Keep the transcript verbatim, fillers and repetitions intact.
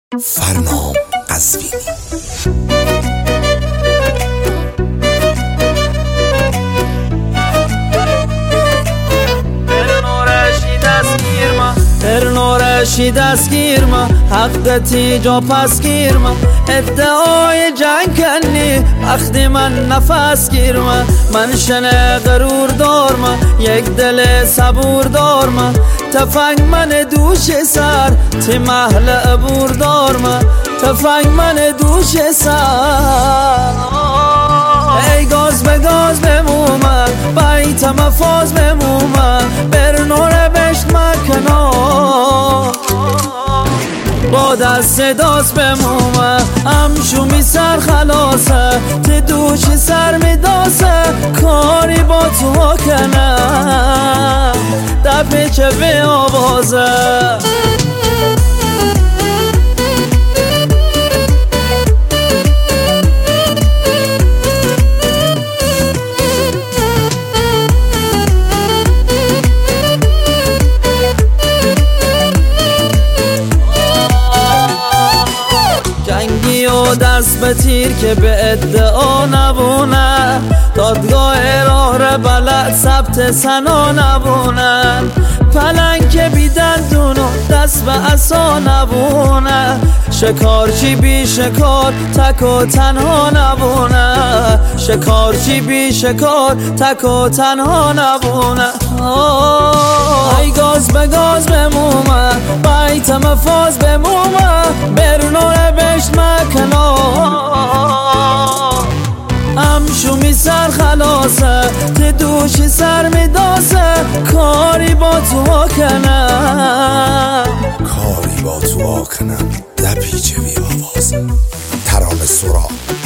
فرنام قزوینی. ارنورشی دستگیر ما حقتی جا پس گیر ما ادعای جنگ کنی وقتی من نفس گیر ما من شنه غرور دار ما یک دل صبور دار ما تفنگ من دوش سر تی محل عبور دار ما تفنگ من دوش سر ای گاز به گاز بمومه بیتم فاز بمومه برنوره بشت مکنه با دست داست بمومه همشو می سر خلاصه تی دوش سر می داسه کاری با تو کنه در پیچه به آوازه دست به تیر که به ادعا نبونه دادگاه راه بلد ثبت سنا نبونه پلنگ که بیدن دونو دست به عصا نبونه شکارچی بی شکار تک و تنها نبونه شکارچی بی شکار تک و تنها نبونه ای گاز به گاز بمومه بیتم فاز بمومه برنوره بشت مکنه همشو می سر خلاصه تی دوشی سر می داسه کاری با تو کنم کاری با تو کنم لپیچه بی آوازه ترانه سرا